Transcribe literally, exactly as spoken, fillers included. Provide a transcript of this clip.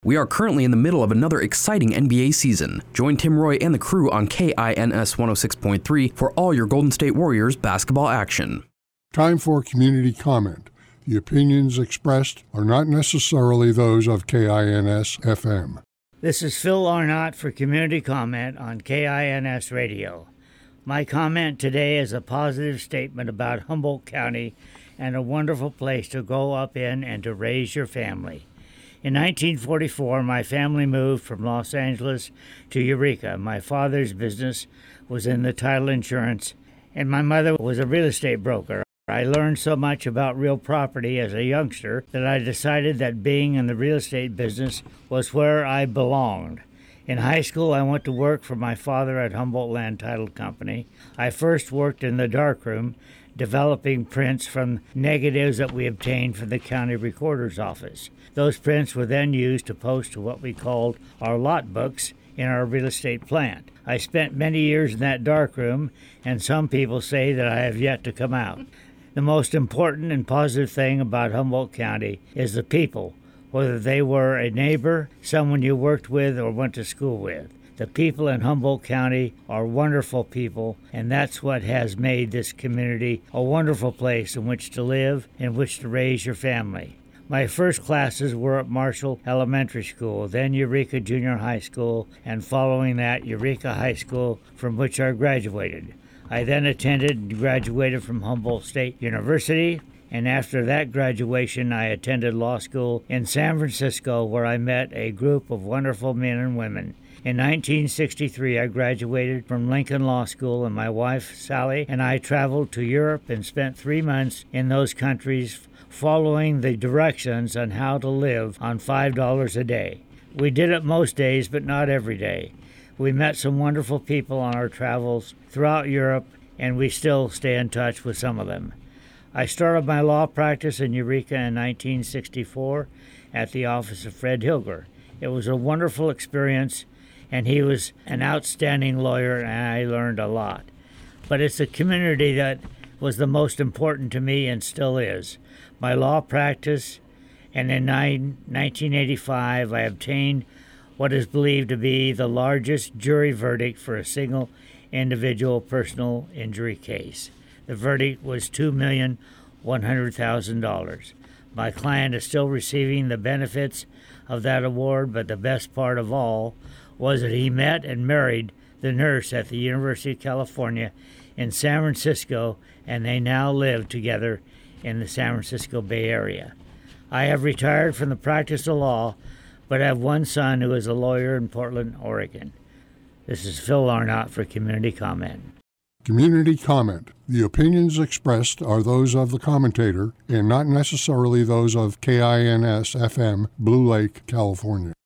We are currently in the middle of another exciting N B A season. Join Tim Roy and the crew on K I N S one oh six point three for all your Golden State Warriors basketball action. Time for community comment. The opinions expressed are not necessarily those of K I N S F M. This is Phil Arnott for community comment on K I N S Radio. My comment today is a positive statement about Humboldt County and a wonderful place to grow up in and to raise your family. In nineteen forty-four, my family moved from Los Angeles to Eureka. My father's business was in the title insurance, and my mother was a real estate broker. I learned so much about real property as a youngster that I decided that being in the real estate business was where I belonged. In high school, I went to work for my father at Humboldt Land Title Company. I first worked in the darkroom, developing prints from negatives that we obtained from the county recorder's office. Those prints were then used to post to what we called our lot books in our real estate plant. I spent many years in that darkroom, and some people say that I have yet to come out. The most important and positive thing about Humboldt County is the people, whether they were a neighbor, someone you worked with, or went to school with. The people in Humboldt County are wonderful people, and that's what has made this community a wonderful place in which to live, in which to raise your family. My first classes were at Marshall Elementary School, then Eureka Junior High School, and following that, Eureka High School, from which I graduated. I then attended and graduated from Humboldt State University, and after that graduation, I attended law school in San Francisco, where I met a group of wonderful men and women. In nineteen sixty-three, I graduated from Lincoln Law School, and my wife, Sally, and I traveled to Europe and spent three months in those countries following the directions on how to live on five dollars a day. We did it most days, but not every day. We met some wonderful people on our travels throughout Europe, and we still stay in touch with some of them. I started my law practice in Eureka in nineteen sixty-four at the office of Fred Hilger. It was a wonderful experience, and he was an outstanding lawyer, and I learned a lot. But it's the community that was the most important to me and still is. My law practice, and in nineteen eighty-five, I obtained what is believed to be the largest jury verdict for a single individual personal injury case. The verdict was two million one hundred thousand dollars. My client is still receiving the benefits of that award, but the best part of all was that he met and married the nurse at the University of California in San Francisco, and they now live together in the San Francisco Bay Area. I have retired from the practice of law, but have one son who is a lawyer in Portland, Oregon. This is Phil Arnott for Community Comment. Community comment. The opinions expressed are those of the commentator and not necessarily those of K I N S F M, Blue Lake, California.